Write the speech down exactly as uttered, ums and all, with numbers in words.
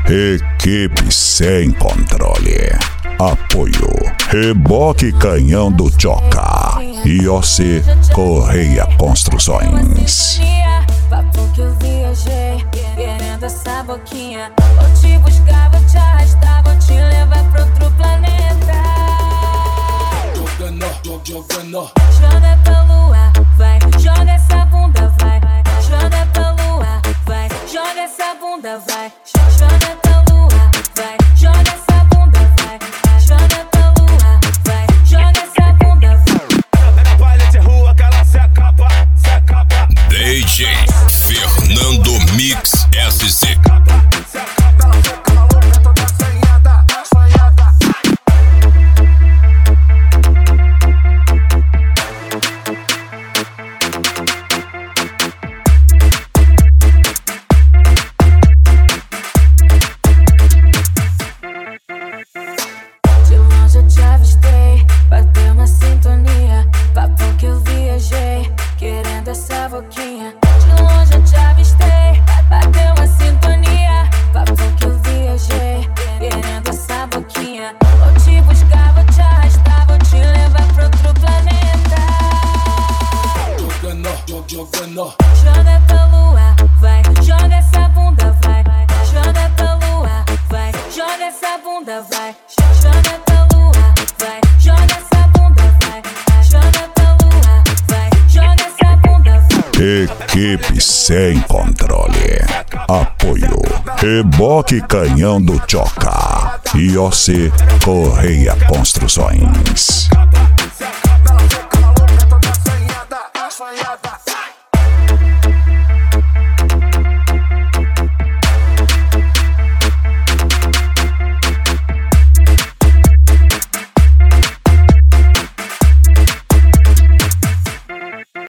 Equipe sem controle. Apoio Reboque Canhão do Tchoca. I O C Correia Construções. Papo que eu viajei, querendo essa boquinha. Vou te buscar, vou te arrastar, vou te levar pra outro planeta. Jogando, jogando. Joga pra lua, vai, joga essa bunda, vai. Joga pra lua, vai, joga essa bunda, vai. Joga pra lua, vai, joga essa bunda, vai. Joga pra lua, vai, joga essa bunda, vai. Baile de rua que ela se acaba, se acaba. D J Fernando Mix S C. De longe eu te avistei, bateu uma sintonia. Papo que eu viajei, querendo essa boquinha. De longe eu te avistei, bateu uma sintonia. Papo que eu viajei, querendo essa boquinha. Vou te buscar, vou te arrastar, vou te levar pra outro planeta. Jogando, jogando. Joga pra lua, vai, joga essa bunda, vai. Joga pra lua, vai, joga essa bunda, vai. Joga pra lua, vai, joga essa bunda, vai. Joga pra lua, vai, joga essa bunda, vai. Equipe sem controle. Apoio Reboque Canhão do Tchoca. I O C Correia Construções. Se acaba.